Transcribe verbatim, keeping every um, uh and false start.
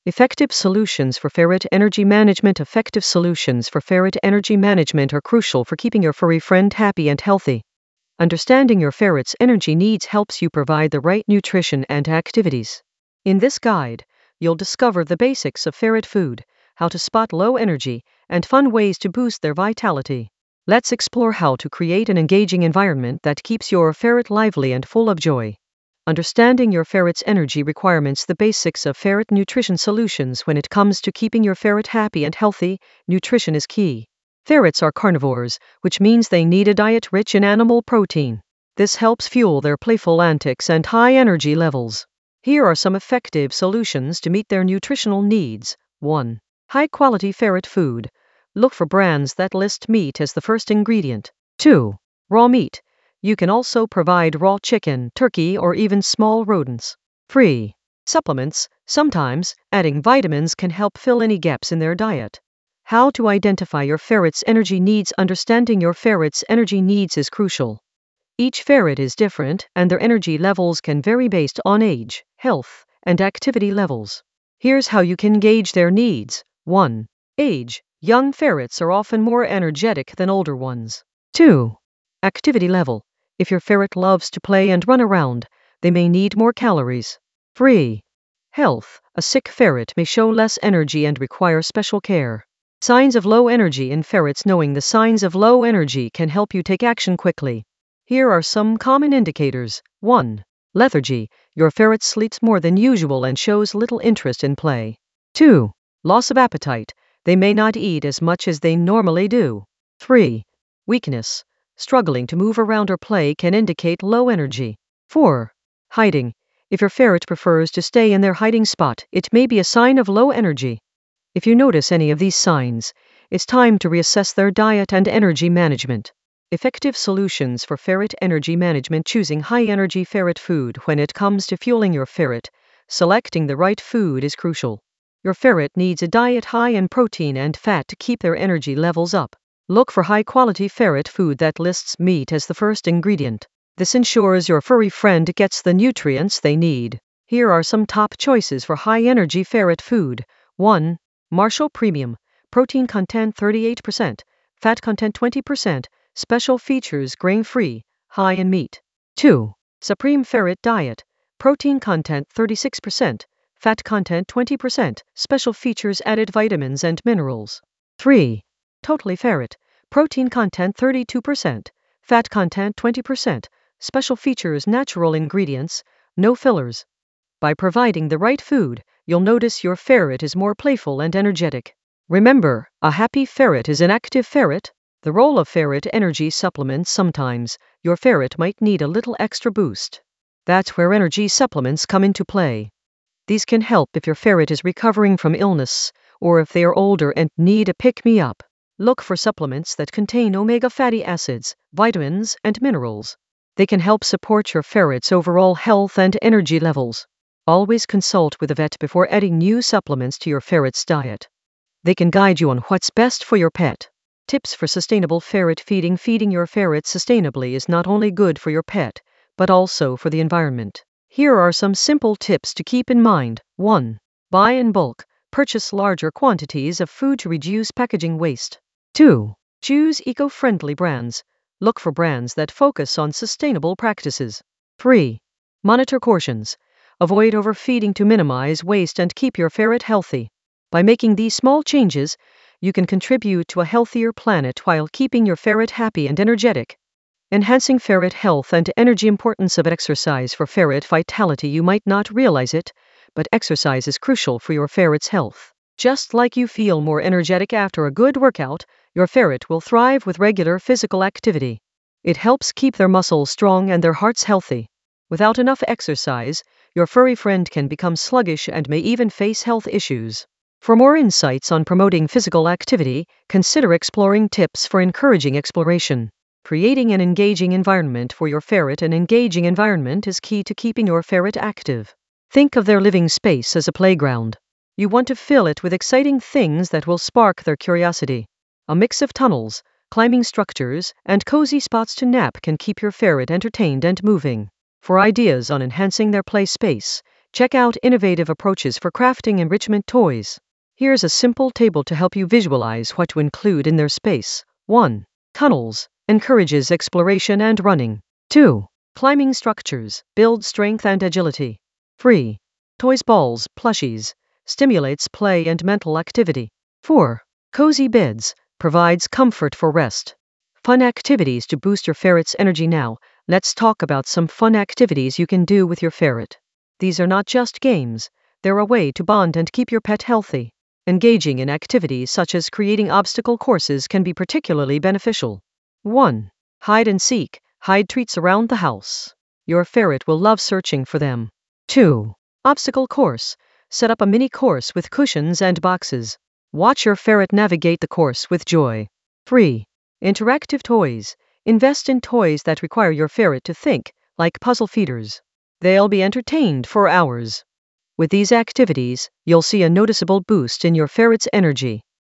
Effective solutions for ferret energy management. Effective solutions for ferret energy management are crucial for keeping your furry friend happy and healthy. Understanding your ferret's energy needs helps you provide the right nutrition and activities. In this guide, you'll discover the basics of ferret food, how to spot low energy, and fun ways to boost their vitality. Let's explore how to create an engaging environment that keeps your ferret lively and full of joy. Understanding your ferret's energy requirements. The basics of ferret nutrition solutions. When it comes to keeping your ferret happy and healthy, nutrition is key. Ferrets are carnivores, which means they need a diet rich in animal protein. This helps fuel their playful antics and high energy levels. Here are some effective solutions to meet their nutritional needs. one. High-quality ferret food. Look for brands that list meat as the first ingredient. two. Raw meat. You can also provide raw chicken, turkey, or even small rodents. three. Supplements. Sometimes, adding vitamins can help fill any gaps in their diet. How to identify your ferret's energy needs. Understanding your ferret's energy needs is crucial. Each ferret is different, and their energy levels can vary based on age, health, and activity levels. Here's how you can gauge their needs. one. Age. Young ferrets are often more energetic than older ones. two. Activity level. If your ferret loves to play and run around, they may need more calories. three. Health. A sick ferret may show less energy and require special care. Signs of low energy in ferrets. Knowing the signs of low energy can help you take action quickly. Here are some common indicators. one. Lethargy. Your ferret sleeps more than usual and shows little interest in play. two. Loss of appetite. They may not eat as much as they normally do. three. Weakness. Struggling to move around or play can indicate low energy. four. Hiding. If your ferret prefers to stay in their hiding spot, it may be a sign of low energy. If you notice any of these signs, it's time to reassess their diet and energy management. Effective solutions for ferret energy management. Choosing high-energy ferret food. When it comes to fueling your ferret, selecting the right food is crucial. Your ferret needs a diet high in protein and fat to keep their energy levels up. Look for high-quality ferret food that lists meat as the first ingredient. This ensures your furry friend gets the nutrients they need. Here are some top choices for high-energy ferret food. one. Marshall Premium. Protein content thirty-eight percent, fat content twenty percent, special features grain-free, high in meat. two. Supreme Ferret Diet. Protein content thirty-six percent, fat content twenty percent, special features added vitamins and minerals. three. Totally Ferret. Protein content thirty-two percent, fat content twenty percent, special features natural ingredients, no fillers. By providing the right food, you'll notice your ferret is more playful and energetic. Remember, a happy ferret is an active ferret. The role of ferret energy supplements. Sometimes, your ferret might need a little extra boost. That's where energy supplements come into play. These can help if your ferret is recovering from illness, or if they are older and need a pick-me-up. Look for supplements that contain omega fatty acids, vitamins, and minerals. They can help support your ferret's overall health and energy levels. Always consult with a vet before adding new supplements to your ferret's diet. They can guide you on what's best for your pet. Tips for sustainable ferret feeding. Feeding your ferret sustainably is not only good for your pet, but also for the environment. Here are some simple tips to keep in mind. one. Buy in bulk. Purchase larger quantities of food to reduce packaging waste. two. Choose eco-friendly brands. Look for brands that focus on sustainable practices. three. Monitor portions. Avoid overfeeding to minimize waste and keep your ferret healthy. By making these small changes, you can contribute to a healthier planet while keeping your ferret happy and energetic. Enhancing ferret health and energy. Importance of exercise for ferret vitality. You might not realize it, but exercise is crucial for your ferret's health. Just like you feel more energetic after a good workout, your ferret will thrive with regular physical activity. It helps keep their muscles strong and their hearts healthy. Without enough exercise, your furry friend can become sluggish and may even face health issues. For more insights on promoting physical activity, consider exploring tips for encouraging exploration. Creating an engaging environment for your ferret. An engaging environment is key to keeping your ferret active. Think of their living space as a playground. You want to fill it with exciting things that will spark their curiosity. A mix of tunnels, climbing structures, and cozy spots to nap can keep your ferret entertained and moving. For ideas on enhancing their play space, Check out innovative approaches for crafting enrichment toys. Here's a simple table to help you visualize what to include in their space. one. Tunnels. Encourages exploration and running. two. Climbing structures. Builds strength and agility. three. Toys balls, plushies. Stimulates play and mental activity. four. Cozy beds. Provides comfort for rest. Fun activities to boost your ferret's energy. Now, let's talk about some fun activities you can do with your ferret. These are not just games, they're a way to bond and keep your pet healthy. Engaging in activities such as creating obstacle courses can be particularly beneficial. one. Hide and seek. Hide treats around the house. Your ferret will love searching for them. two. Obstacle course. Set up a mini course with cushions and boxes. Watch your ferret navigate the course with joy. three. Interactive toys. Invest in toys that require your ferret to think, like puzzle feeders. They'll be entertained for hours. With these activities, you'll see a noticeable boost in your ferret's energy.